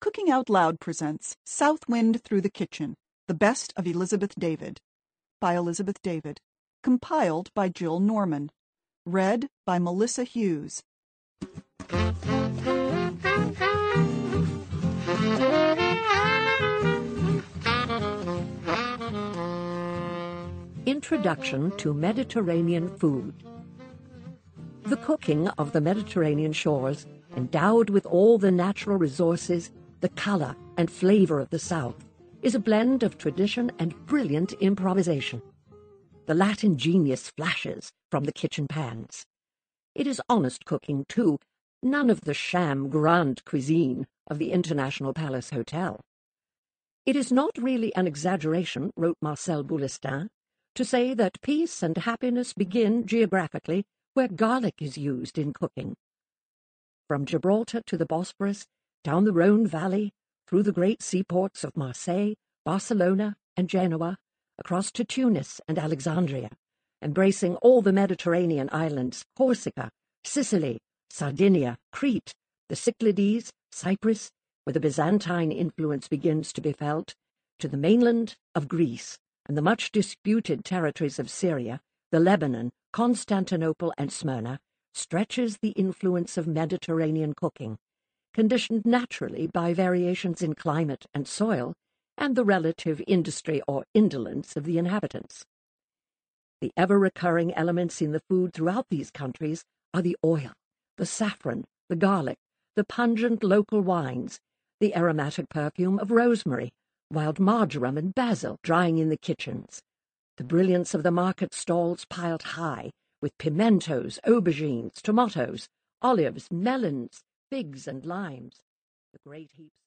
Cooking Out Loud presents South Wind Through the Kitchen, The Best of Elizabeth David, by Elizabeth David, compiled by Jill Norman, read by Melissa Hughes. Introduction to Mediterranean Food. The cooking of the Mediterranean shores, endowed with all the natural resources, the color and flavor of the South, is a blend of tradition and brilliant improvisation. The Latin genius flashes from the kitchen pans. It is honest cooking, too, none of the sham grande cuisine of the International Palace Hotel. It is not really an exaggeration, wrote Marcel Boulestin, to say that peace and happiness begin geographically where garlic is used in cooking. From Gibraltar to the Bosphorus, down the Rhone Valley, through the great seaports of Marseille, Barcelona, and Genoa, across to Tunis and Alexandria, embracing all the Mediterranean islands, Corsica, Sicily, Sardinia, Crete, the Cyclades, Cyprus, where the Byzantine influence begins to be felt, to the mainland of Greece, and the much-disputed territories of Syria, the Lebanon, Constantinople, and Smyrna, stretches the influence of Mediterranean cooking, conditioned naturally by variations in climate and soil, and the relative industry or indolence of the inhabitants. The ever-recurring elements in the food throughout these countries are the oil, the saffron, the garlic, the pungent local wines, the aromatic perfume of rosemary, wild marjoram and basil drying in the kitchens, the brilliance of the market stalls piled high with pimentos, aubergines, tomatoes, olives, melons, figs, and limes, the great heaps